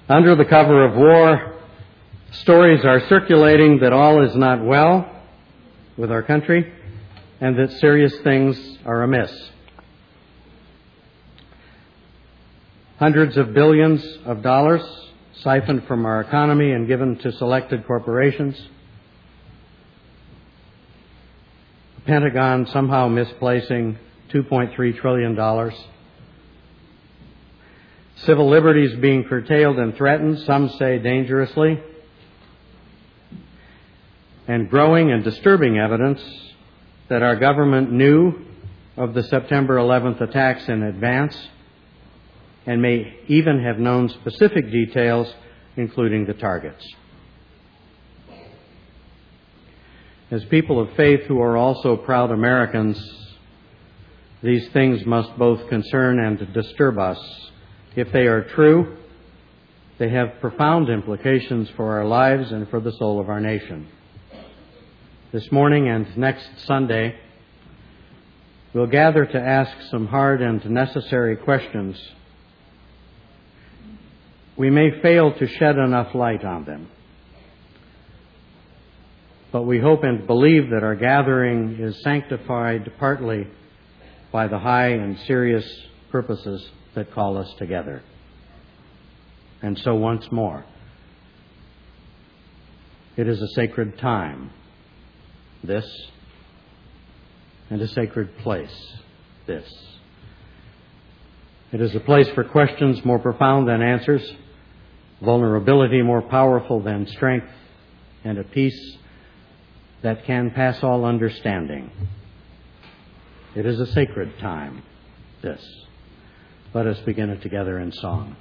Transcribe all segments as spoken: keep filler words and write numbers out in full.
Under the cover of war, stories are circulating that all is not well with our country and that serious things are amiss. Hundreds of billions of dollars siphoned from our economy and given to selected corporations. The Pentagon somehow misplacing two point three trillion dollars. Civil liberties being curtailed and threatened, some say dangerously. And growing and disturbing evidence that our government knew of the September eleventh attacks in advance and may even have known specific details, including the targets. As people of faith who are also proud Americans, these things must both concern and disturb us. If they are true, they have profound implications for our lives and for the soul of our nation. This morning and next Sunday, we'll gather to ask some hard and necessary questions. We may fail to shed enough light on them, but we hope and believe that our gathering is sanctified partly by the high and serious purposes that call us together. And so once more, it is a sacred time, this, and a sacred place, this. It is a place for questions more profound than answers, vulnerability more powerful than strength, and a peace that can pass all understanding. It is a sacred time, this. Let us begin it together in song.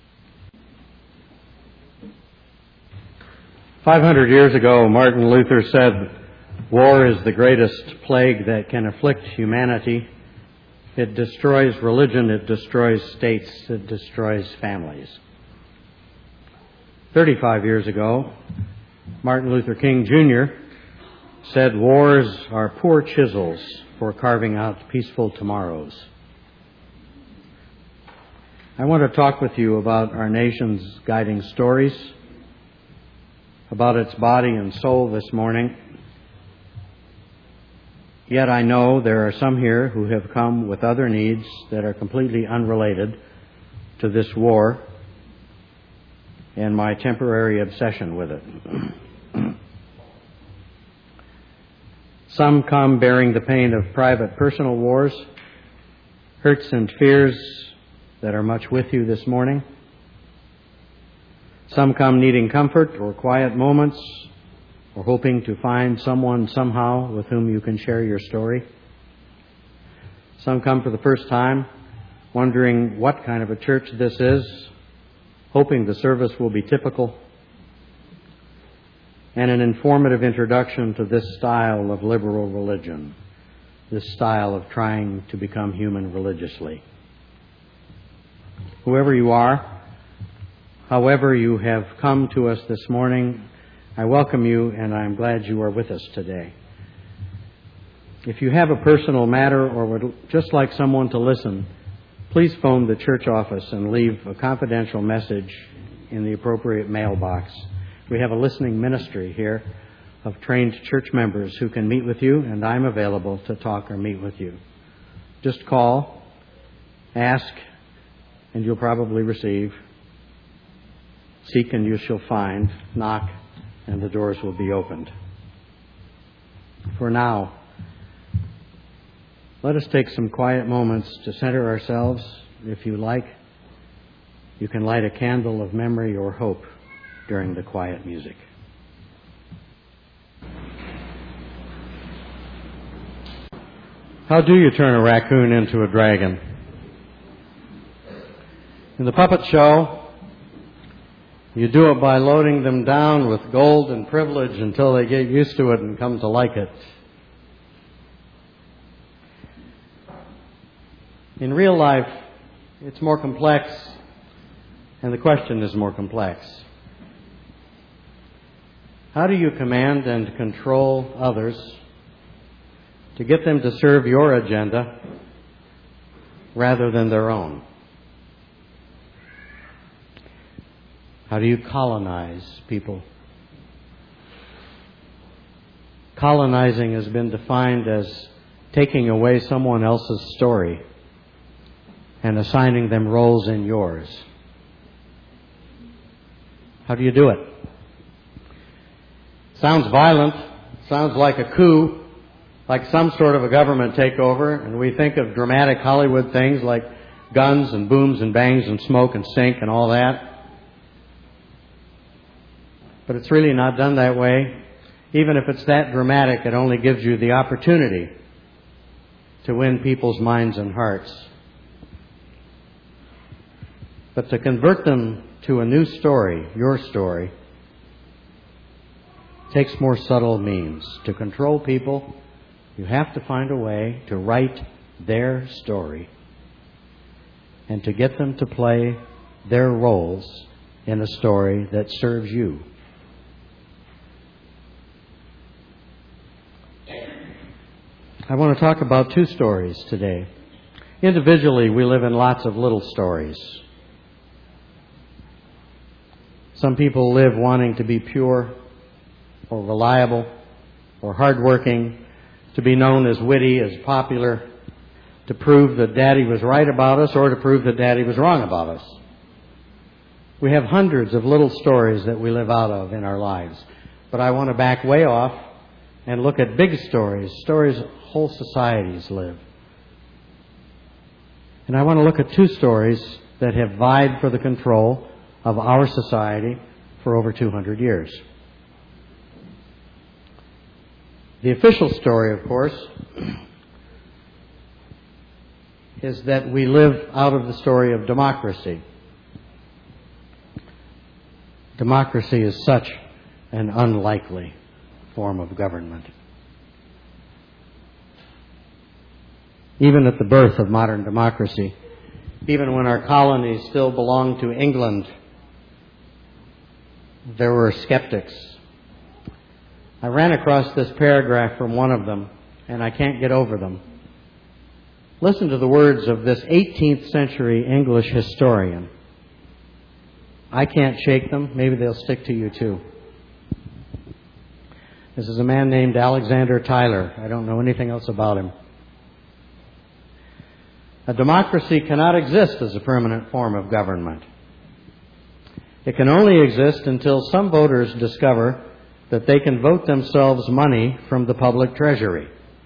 Five hundred years ago, Martin Luther said, "War is the greatest plague that can afflict humanity. It destroys religion, it destroys states, it destroys families." Thirty-five years ago, Martin Luther King Junior said, "Wars are poor chisels for carving out peaceful tomorrows." I want to talk with you about our nation's guiding stories, about its body and soul this morning. Yet I know there are some here who have come with other needs that are completely unrelated to this war and my temporary obsession with it. Some come bearing the pain of private personal wars, hurts and fears that are much with you this morning. Some come needing comfort or quiet moments, or hoping to find someone somehow with whom you can share your story. Some come for the first time, wondering what kind of a church this is, hoping the service will be typical, and an informative introduction to this style of liberal religion, this style of trying to become human religiously. Whoever you are, however you have come to us this morning, I welcome you and I'm glad you are with us today. If you have a personal matter or would just like someone to listen, please phone the church office and leave a confidential message in the appropriate mailbox. We have a listening ministry here of trained church members who can meet with you, and I'm available to talk or meet with you. Just call, ask, and you'll probably receive. Seek and you shall find. Knock, and the doors will be opened. For now, let us take some quiet moments to center ourselves. If you like, you can light a candle of memory or hope during the quiet music. How do you turn a raccoon into a dragon? In the puppet show, you do it by loading them down with gold and privilege until they get used to it and come to like it. In real life, it's more complex, and the question is more complex. How do you command and control others to get them to serve your agenda rather than their own? How do you colonize people? Colonizing has been defined as taking away someone else's story and assigning them roles in yours. How do you do it? Sounds violent. Sounds like a coup, like some sort of a government takeover, and we think of dramatic Hollywood things like guns and booms and bangs and smoke and stink and all that. But it's really not done that way. Even if it's that dramatic, it only gives you the opportunity to win people's minds and hearts. But to convert them to a new story, your story, takes more subtle means. To control people, you have to find a way to write their story and to get them to play their roles in a story that serves you. I want to talk about two stories today. Individually, we live in lots of little stories. Some people live wanting to be pure or reliable or hardworking, to be known as witty, as popular, to prove that Daddy was right about us or to prove that Daddy was wrong about us. We have hundreds of little stories that we live out of in our lives. But I want to back way off and look at big stories, stories whole societies live. And I want to look at two stories that have vied for the control of our society for over two hundred years. The official story, of course, is that we live out of the story of democracy. Democracy is such an unlikely form of government. Even at the birth of modern democracy, even when our colonies still belonged to England, there were skeptics. I ran across this paragraph from one of them, and I can't get over them. Listen to the words of this eighteenth century English historian. I can't shake them. Maybe they'll stick to you too. This is a man named Alexander Tyler. I don't know anything else about him. A democracy cannot exist as a permanent form of government. It can only exist until some voters discover that they can vote themselves money from the public treasury.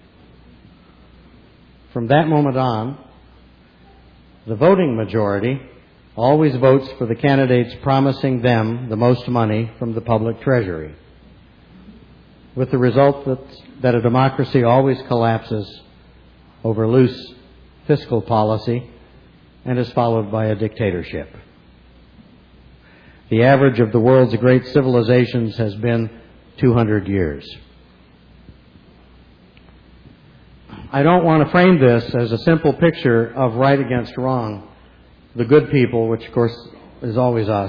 From that moment on, the voting majority always votes for the candidates promising them the most money from the public treasury, with the result that, that a democracy always collapses over loose fiscal policy and is followed by a dictatorship. The average of the world's great civilizations has been two hundred years. I don't want to frame this as a simple picture of right against wrong, the good people, which of course is always us,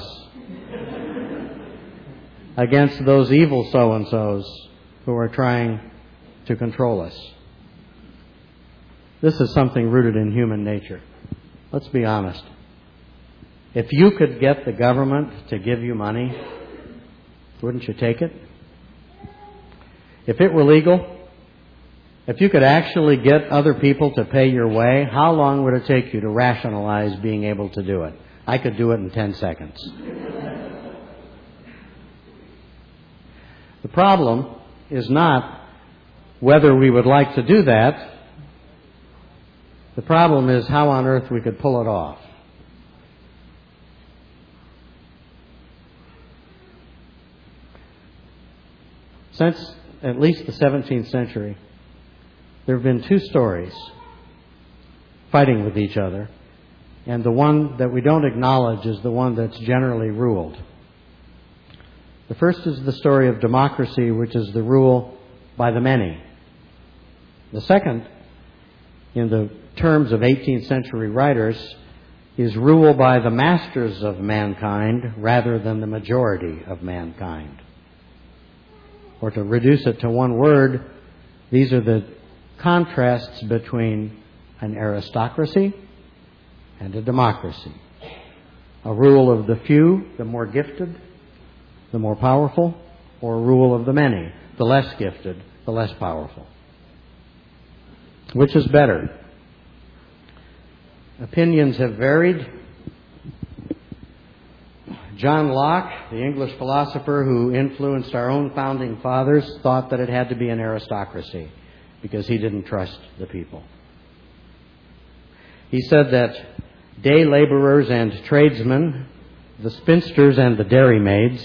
against those evil so-and-sos who are trying to control us. This is something rooted in human nature. Let's be honest. If you could get the government to give you money, wouldn't you take it? If it were legal, if you could actually get other people to pay your way, how long would it take you to rationalize being able to do it? I could do it in ten seconds. The problem is not whether we would like to do that. The problem is how on earth we could pull it off. Since at least the seventeenth century, there have been two stories fighting with each other, and the one that we don't acknowledge is the one that's generally ruled. The first is the story of democracy, which is the rule by the many. The second, in the terms of eighteenth century writers, is rule by the masters of mankind rather than the majority of mankind. Or to reduce it to one word, these are the contrasts between an aristocracy and a democracy. A rule of the few, the more gifted, the more powerful, or a rule of the many, the less gifted, the less powerful? Which is better? Opinions have varied. John Locke, the English philosopher who influenced our own founding fathers, thought that it had to be an aristocracy because he didn't trust the people. He said that day laborers and tradesmen, the spinsters and the dairymaids,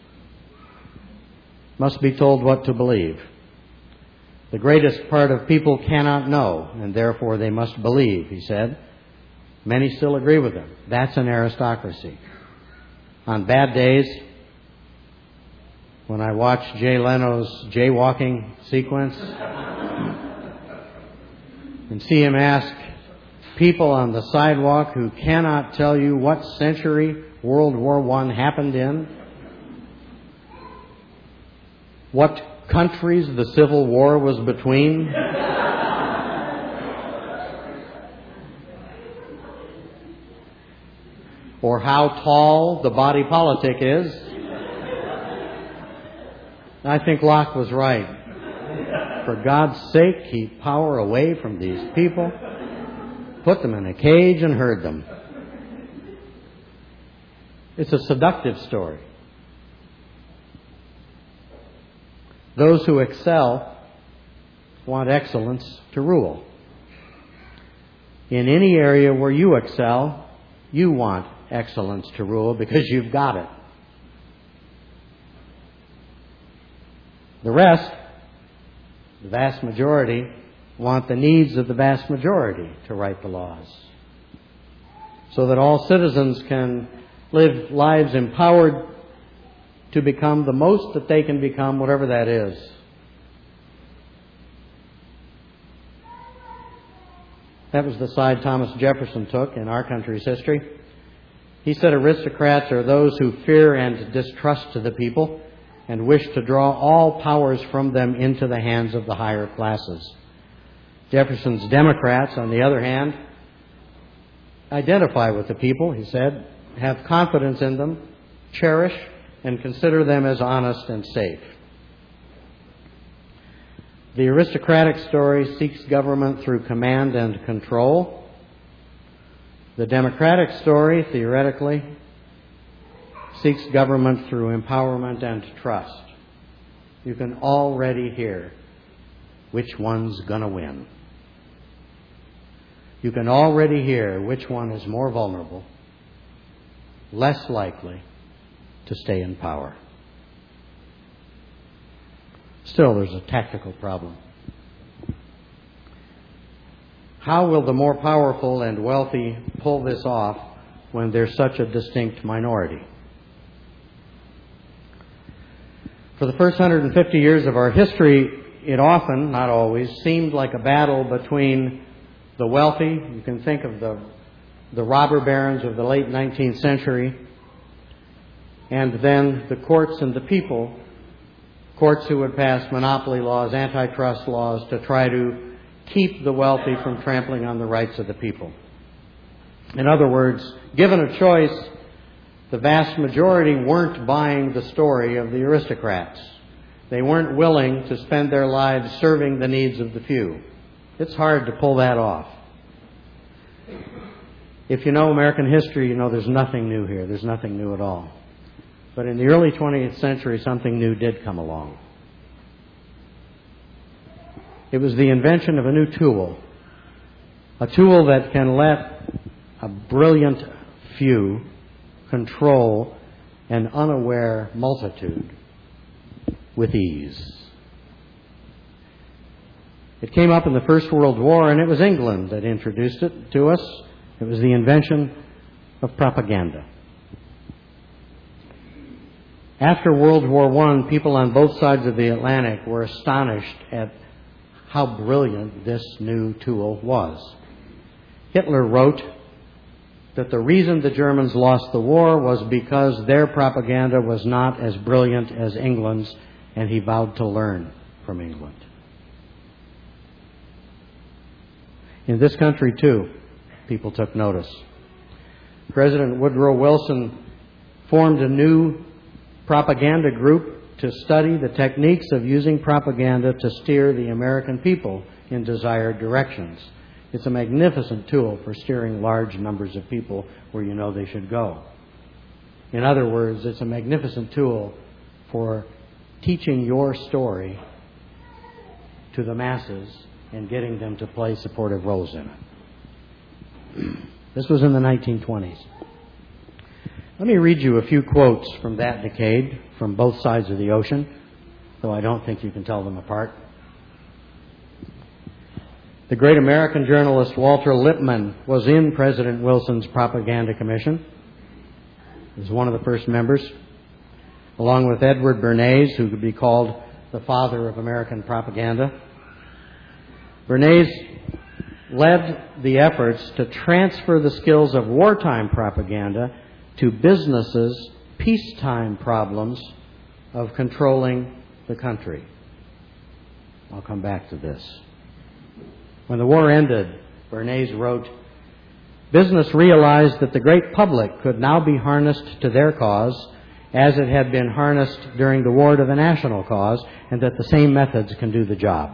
must be told what to believe. The greatest part of people cannot know, and therefore they must believe, he said. Many still agree with him. That's an aristocracy. On bad days, when I watch Jay Leno's jaywalking sequence and see him ask people on the sidewalk who cannot tell you what century World War One happened in, what countries the Civil War was between, or how tall the body politic is, I think Locke was right. For God's sake, keep power away from these people. Put them in a cage and herd them. It's a seductive story. Those who excel want excellence to rule. In any area where you excel, you want excellence to rule because you've got it. The rest, the vast majority, want the needs of the vast majority to write the laws, so that all citizens can live lives empowered to become the most that they can become, whatever that is. That was the side Thomas Jefferson took in our country's history. He said aristocrats are those who fear and distrust the people and wish to draw all powers from them into the hands of the higher classes. Jefferson's Democrats, on the other hand, identify with the people, he said, have confidence in them, cherish, and consider them as honest and safe. The aristocratic story seeks government through command and control. The democratic story, theoretically, seeks government through empowerment and trust. You can already hear which one's going to win. You can already hear which one is more vulnerable, less likely to stay in power. Still, there's a tactical problem. How will the more powerful and wealthy pull this off when there's such a distinct minority? For the first one hundred fifty years of our history, it often, not always, seemed like a battle between the wealthy. You can think of the, the robber barons of the late nineteenth century, and then the courts and the people, courts who would pass monopoly laws, antitrust laws, to try to keep the wealthy from trampling on the rights of the people. In other words, given a choice, the vast majority weren't buying the story of the aristocrats. They weren't willing to spend their lives serving the needs of the few. It's hard to pull that off. If you know American history, you know there's nothing new here. There's nothing new at all. But in the early twentieth century, something new did come along. It was the invention of a new tool. A tool that can let a brilliant few control an unaware multitude with ease. It came up in the First World War, and it was England that introduced it to us. It was the invention of propaganda. After World War One, people on both sides of the Atlantic were astonished at how brilliant this new tool was. Hitler wrote that the reason the Germans lost the war was because their propaganda was not as brilliant as England's, and he vowed to learn from England. In this country, too, people took notice. President Woodrow Wilson formed a new propaganda group to study the techniques of using propaganda to steer the American people in desired directions. It's a magnificent tool for steering large numbers of people where you know they should go. In other words, it's a magnificent tool for teaching your story to the masses and getting them to play supportive roles in it. This was in the nineteen twenties. Let me read you a few quotes from that decade from both sides of the ocean, though I don't think you can tell them apart. The great American journalist Walter Lippmann was in President Wilson's propaganda commission. He was one of the first members, along with Edward Bernays, who could be called the father of American propaganda. Bernays led the efforts to transfer the skills of wartime propaganda to businesses' peacetime problems of controlling the country. I'll come back to this. When the war ended, Bernays wrote, "Business realized that the great public could now be harnessed to their cause as it had been harnessed during the war to the national cause, and that the same methods can do the job."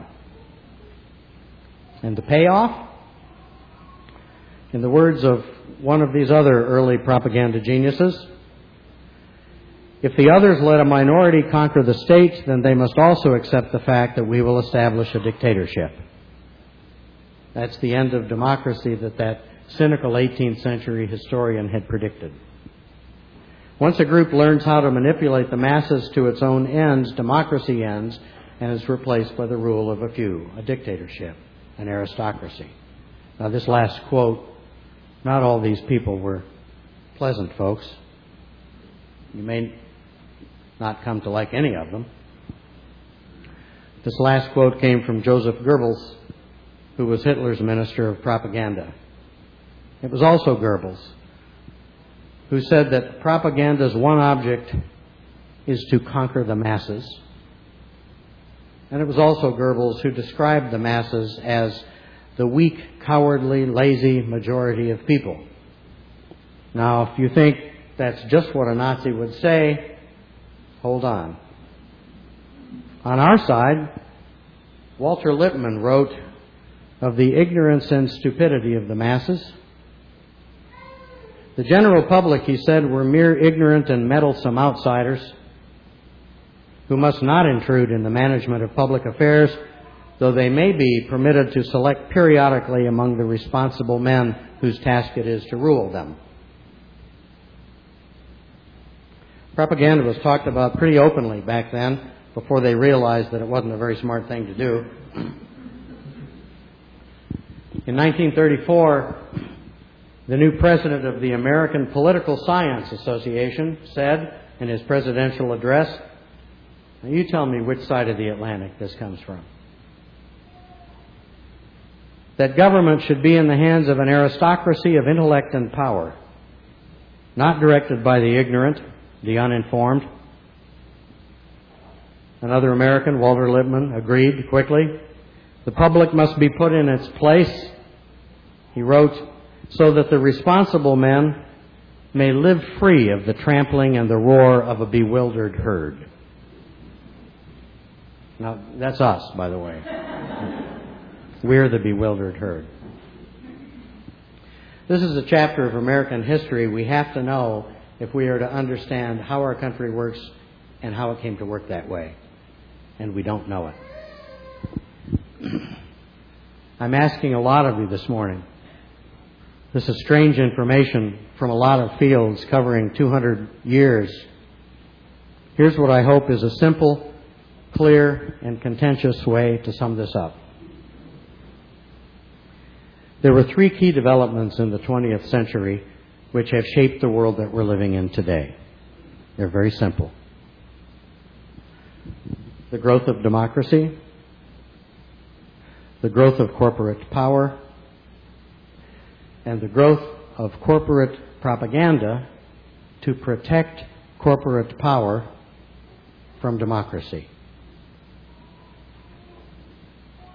And the payoff? In the words of one of these other early propaganda geniuses, "If the others let a minority conquer the state, then they must also accept the fact that we will establish a dictatorship." That's the end of democracy that that cynical eighteenth century historian had predicted. Once a group learns how to manipulate the masses to its own ends, democracy ends and is replaced by the rule of a few, a dictatorship, an aristocracy. Now, this last quote, not all these people were pleasant folks. You may not come to like any of them. This last quote came from Joseph Goebbels, who was Hitler's minister of propaganda. It was also Goebbels who said that propaganda's one object is to conquer the masses. And it was also Goebbels who described the masses as the weak, cowardly, lazy majority of people. Now, if you think that's just what a Nazi would say, hold on. On our side, Walter Lippmann wrote of the ignorance and stupidity of the masses. The general public, he said, were mere ignorant and meddlesome outsiders who must not intrude in the management of public affairs, though they may be permitted to select periodically among the responsible men whose task it is to rule them. Propaganda was talked about pretty openly back then, before they realized that it wasn't a very smart thing to do. In nineteen thirty-four, the new president of the American Political Science Association said in his presidential address, "Now you tell me which side of the Atlantic this comes from. That government should be in the hands of an aristocracy of intellect and power, not directed by the ignorant, the uninformed." Another American, Walter Lippmann, agreed quickly. "The public must be put in its place," he wrote, "so that the responsible men may live free of the trampling and the roar of a bewildered herd." Now, that's us, by the way. We're the bewildered herd. This is a chapter of American history we have to know if we are to understand how our country works and how it came to work that way. And we don't know it. I'm asking a lot of you this morning. This is strange information from a lot of fields covering two hundred years. Here's what I hope is a simple, clear, and contentious way to sum this up. There were three key developments in the twentieth century which have shaped the world that we're living in today. They're very simple. The growth of democracy, the growth of corporate power, and the growth of corporate propaganda to protect corporate power from democracy.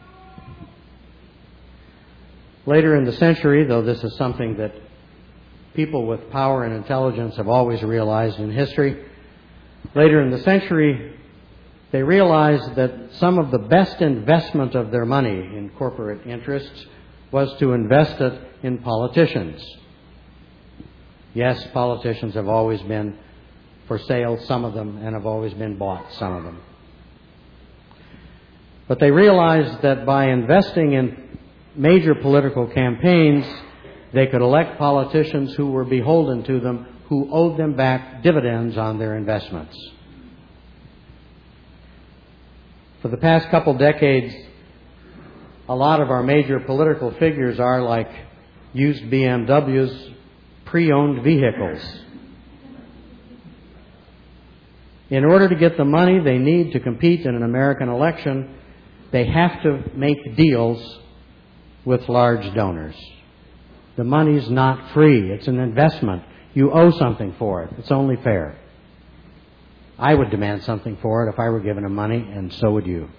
Later in the century, though this is something that people with power and intelligence have always realized in history. Later in the century, they realized that some of the best investment of their money in corporate interests was to invest it in politicians. Yes, politicians have always been for sale, some of them, and have always been bought, some of them. But they realized that by investing in major political campaigns, they could elect politicians who were beholden to them, who owed them back dividends on their investments. For the past couple decades, a lot of our major political figures are like used B M Ws, pre-owned vehicles. In order to get the money they need to compete in an American election, they have to make deals with large donors. The money's not free. It's an investment. You owe something for it. It's only fair. I would demand something for it if I were given the money, and so would you.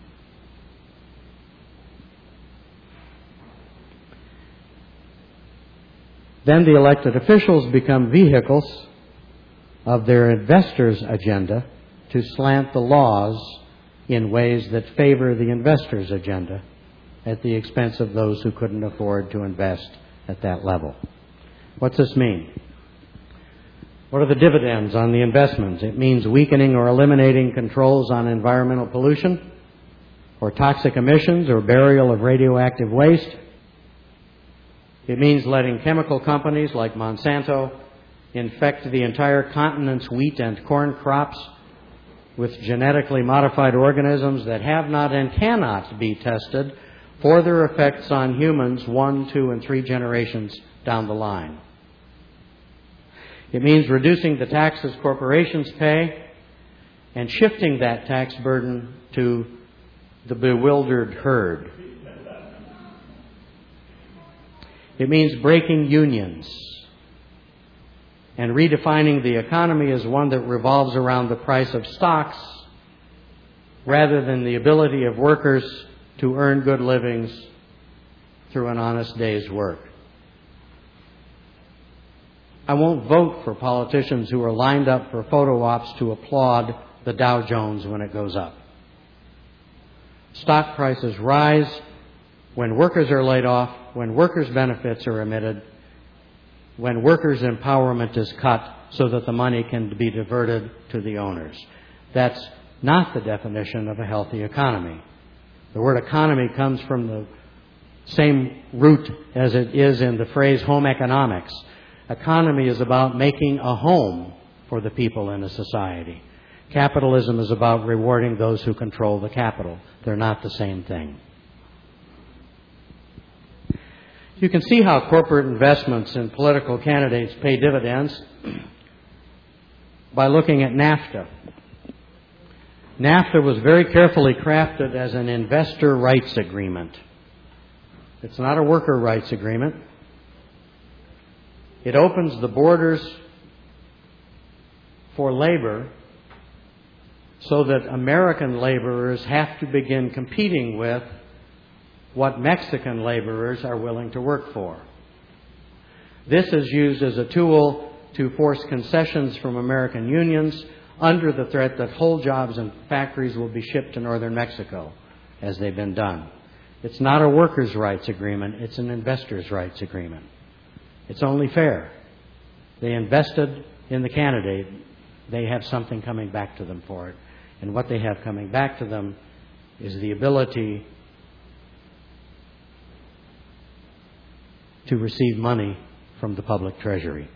Then the elected officials become vehicles of their investors' agenda to slant the laws in ways that favor the investors' agenda at the expense of those who couldn't afford to invest at that level. What's this mean? What are the dividends on the investments? It means weakening or eliminating controls on environmental pollution, or toxic emissions, or burial of radioactive waste. It means letting chemical companies like Monsanto infect the entire continent's wheat and corn crops with genetically modified organisms that have not and cannot be tested for their effects on humans one, two, and three generations down the line. It means reducing the taxes corporations pay and shifting that tax burden to the bewildered herd. It means breaking unions and redefining the economy as one that revolves around the price of stocks rather than the ability of workers to earn good livings through an honest day's work. I won't vote for politicians who are lined up for photo ops to applaud the Dow Jones when it goes up. Stock prices rise when workers are laid off, when workers' benefits are omitted, when workers' empowerment is cut so that the money can be diverted to the owners. That's not the definition of a healthy economy. The word economy comes from the same root as it is in the phrase home economics. Economy is about making a home for the people in a society. Capitalism is about rewarding those who control the capital. They're not the same thing. You can see how corporate investments in political candidates pay dividends by looking at NAFTA. NAFTA was very carefully crafted as an investor rights agreement. It's not a worker rights agreement. It opens the borders for labor so that American laborers have to begin competing with what Mexican laborers are willing to work for. This is used as a tool to force concessions from American unions under the threat that whole jobs and factories will be shipped to northern Mexico, as they've been done. It's not a workers' rights agreement. It's an investors' rights agreement. It's only fair. They invested in the candidate. They have something coming back to them for it. And what they have coming back to them is the ability to receive money from the public treasury.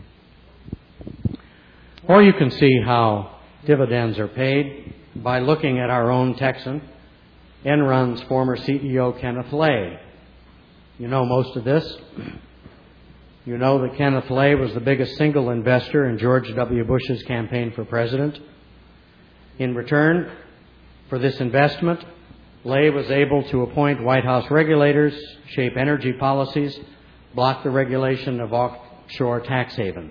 Or you can see how dividends are paid by looking at our own Texan, Enron's former C E O, Kenneth Lay. You know most of this. You know that Kenneth Lay was the biggest single investor in George W. Bush's campaign for president. In return for this investment, Lay was able to appoint White House regulators, shape energy policies, block the regulation of offshore tax havens.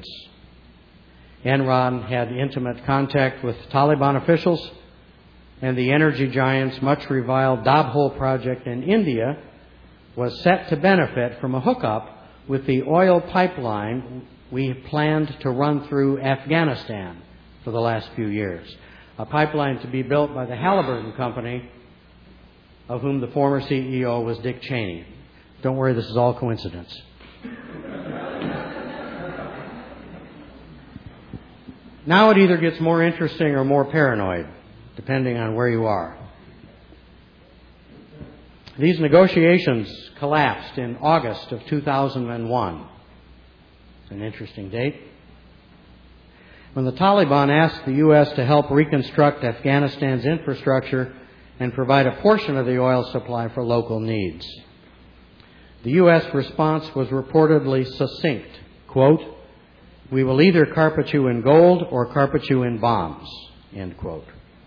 Enron had intimate contact with Taliban officials, and the energy giant's much reviled Dabhol project in India was set to benefit from a hookup with the oil pipeline we have planned to run through Afghanistan for the last few years, a pipeline to be built by the Halliburton Company, of whom the former C E O was Dick Cheney. Don't worry, this is all coincidence. Now it either gets more interesting or more paranoid, depending on where you are. These negotiations collapsed in August of two thousand one. It's an interesting date. When the Taliban asked the U S to help reconstruct Afghanistan's infrastructure and provide a portion of the oil supply for local needs. The U S response was reportedly succinct. Quote, "We will either carpet you in gold or carpet you in bombs." End quote.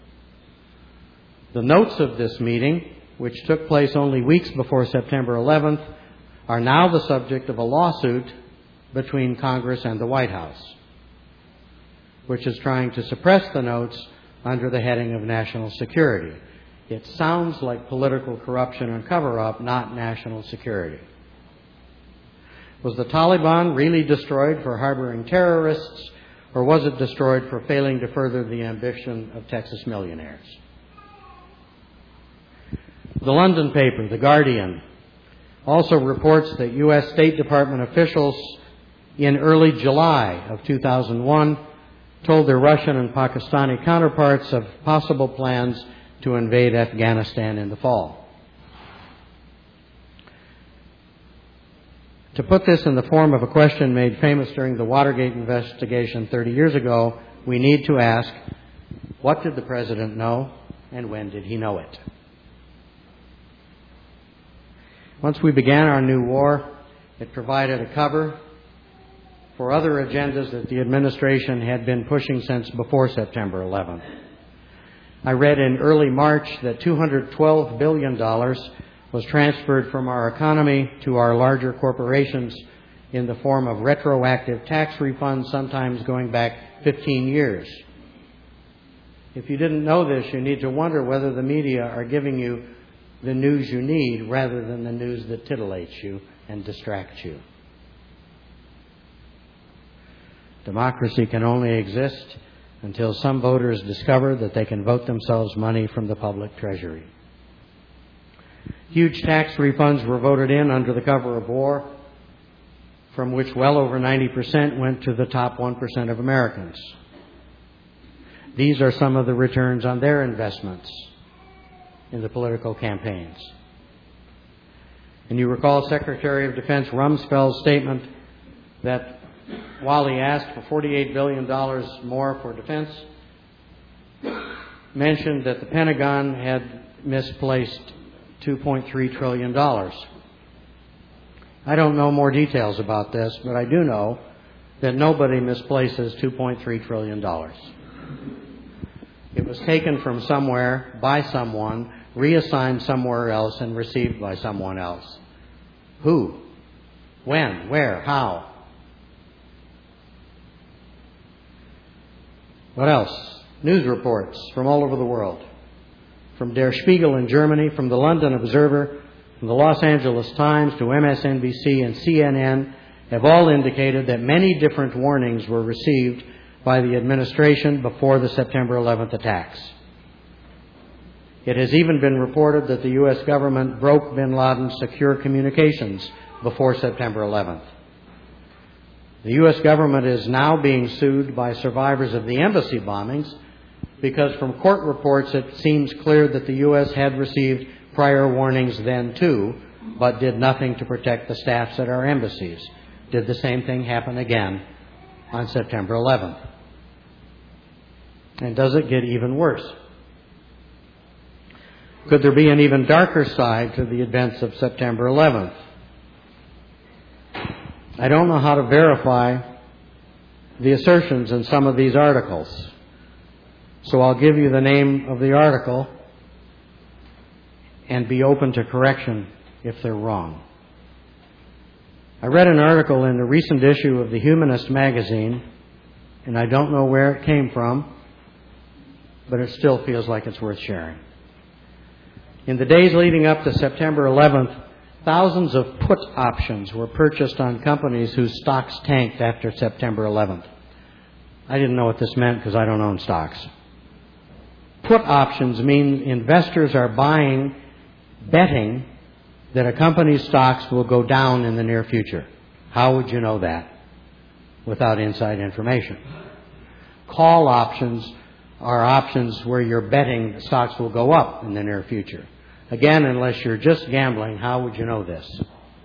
The notes of this meeting, which took place only weeks before September eleventh, are now the subject of a lawsuit between Congress and the White House, which is trying to suppress the notes under the heading of national security. It sounds like political corruption and cover-up, not national security. Was the Taliban really destroyed for harboring terrorists, or was it destroyed for failing to further the ambition of Texas millionaires? The London paper, The Guardian, also reports that U S State Department officials in early July of two thousand one told their Russian and Pakistani counterparts of possible plans to invade Afghanistan in the fall. To put this in the form of a question made famous during the Watergate investigation thirty years ago, we need to ask, what did the President know and when did he know it? Once we began our new war, it provided a cover for other agendas that the administration had been pushing since before September eleventh. I read in early March that two hundred twelve billion dollars was transferred from our economy to our larger corporations in the form of retroactive tax refunds, sometimes going back fifteen years. If you didn't know this, you need to wonder whether the media are giving you the news you need rather than the news that titillates you and distracts you. Democracy can only exist until some voters discover that they can vote themselves money from the public treasury. Huge tax refunds were voted in under the cover of war, from which well over ninety percent went to the top one percent of Americans. These are some of the returns on their investments in the political campaigns. And you recall Secretary of Defense Rumsfeld's statement that while he asked for forty-eight billion dollars more for defense, mentioned that the Pentagon had misplaced two point three trillion dollars. I don't know more details about this, but I do know that nobody misplaces two point three trillion dollars. It was taken from somewhere by someone, reassigned somewhere else, and received by someone else. Who? When? Where? How? What else? News reports from all over the world. From Der Spiegel in Germany, from the London Observer, from the Los Angeles Times to M S N B C and C N N have all indicated that many different warnings were received by the administration before the September eleventh attacks. It has even been reported that the U S government broke bin Laden's secure communications before September eleventh. The U S government is now being sued by survivors of the embassy bombings because from court reports it seems clear that the U S had received prior warnings then too, but did nothing to protect the staffs at our embassies. Did the same thing happen again on September eleventh? And does it get even worse? Could there be an even darker side to the events of September eleventh? I don't know how to verify the assertions in some of these articles, so I'll give you the name of the article and be open to correction if they're wrong. I read an article in a recent issue of the Humanist magazine, and I don't know where it came from, but it still feels like it's worth sharing. In the days leading up to September eleventh, Thousands of put options were purchased on companies whose stocks tanked after September eleventh. I didn't know what this meant because I don't own stocks. Put options mean investors are buying, betting that a company's stocks will go down in the near future. How would you know that without inside information? Call options are options where you're betting stocks will go up in the near future. Again, unless you're just gambling, how would you know this?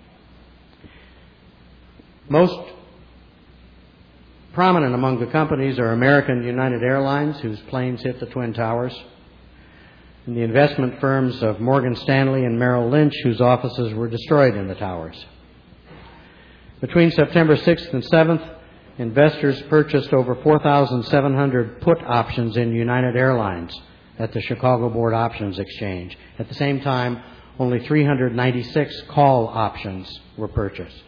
Most prominent among the companies are American United Airlines, whose planes hit the Twin Towers, and the investment firms of Morgan Stanley and Merrill Lynch, whose offices were destroyed in the towers. Between September sixth and seventh, investors purchased over four thousand seven hundred put options in United Airlines at the Chicago Board Options Exchange. At the same time, only three hundred ninety-six call options were purchased.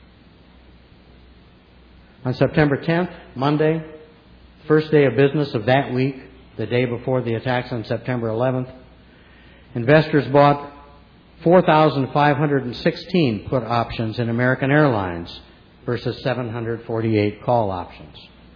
On September tenth, Monday, first day of business of that week, the day before the attacks on September eleventh, investors bought four thousand five hundred sixteen put options in American Airlines versus seven hundred forty-eight call options.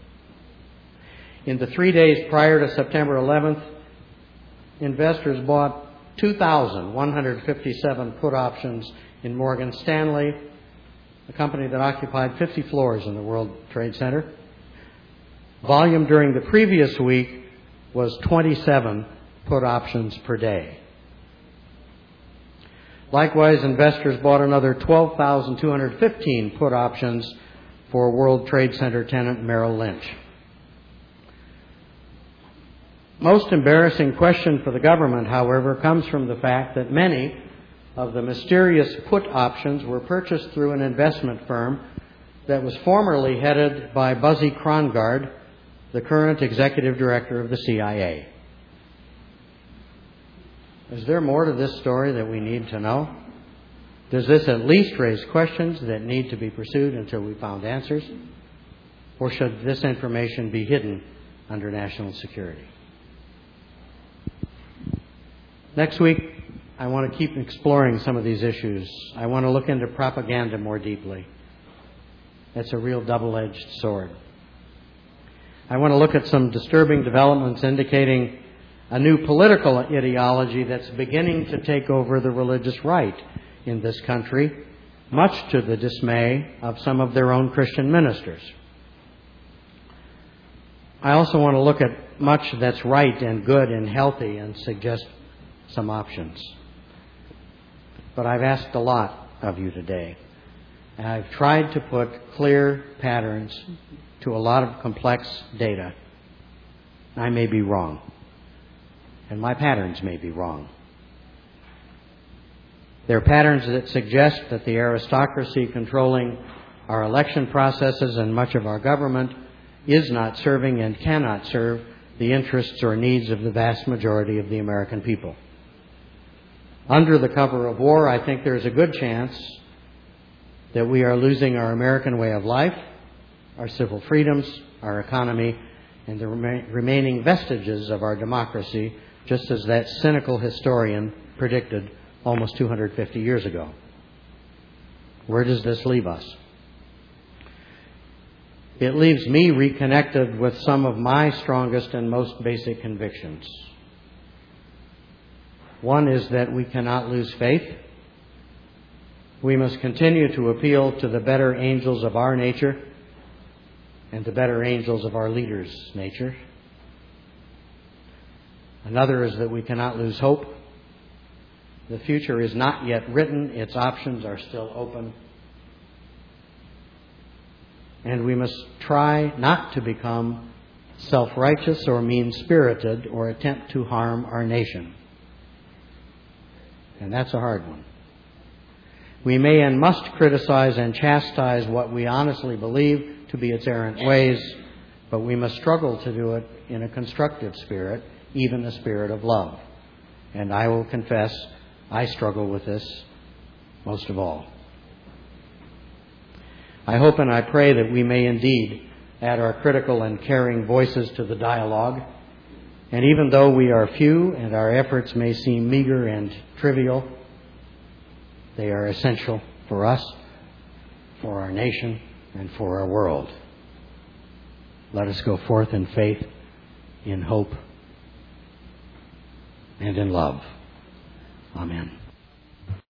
In the three days prior to September eleventh, investors bought two thousand one hundred fifty-seven put options in Morgan Stanley, a company that occupied fifty floors in the World Trade Center. Volume during the previous week was twenty-seven put options per day. Likewise, investors bought another twelve thousand two hundred fifteen put options for World Trade Center tenant Merrill Lynch. Most embarrassing question for the government, however, comes from the fact that many of the mysterious put options were purchased through an investment firm that was formerly headed by Buzzy Krongard, the current executive director of the C I A. Is there more to this story that we need to know? Does this at least raise questions that need to be pursued until we found answers? Or should this information be hidden under national security? Next week, I want to keep exploring some of these issues. I want to look into propaganda more deeply. It's a real double-edged sword. I want to look at some disturbing developments indicating a new political ideology that's beginning to take over the religious right in this country, much to the dismay of some of their own Christian ministers. I also want to look at much that's right and good and healthy and suggest some options. But I've asked a lot of you today. And I've tried to put clear patterns to a lot of complex data. I may be wrong. And my patterns may be wrong. They're patterns that suggest that the aristocracy controlling our election processes and much of our government is not serving and cannot serve the interests or needs of the vast majority of the American people. Under the cover of war, I think there's a good chance that we are losing our American way of life, our civil freedoms, our economy, and the rem- remaining vestiges of our democracy, just as that cynical historian predicted almost two hundred fifty years ago. Where does this leave us? It leaves me reconnected with some of my strongest and most basic convictions. One is that we cannot lose faith. We must continue to appeal to the better angels of our nature and the better angels of our leaders' nature. Another is that we cannot lose hope. The future is not yet written. Its options are still open. And we must try not to become self-righteous or mean-spirited or attempt to harm our nation. And that's a hard one. We may and must criticize and chastise what we honestly believe to be its errant ways, but we must struggle to do it in a constructive spirit, even a spirit of love. And I will confess, I struggle with this most of all. I hope and I pray that we may indeed add our critical and caring voices to the dialogue. And even though we are few and our efforts may seem meager and trivial, They are essential for us, for our nation, and for our world. Let us go forth in faith, in hope, and in love. Amen.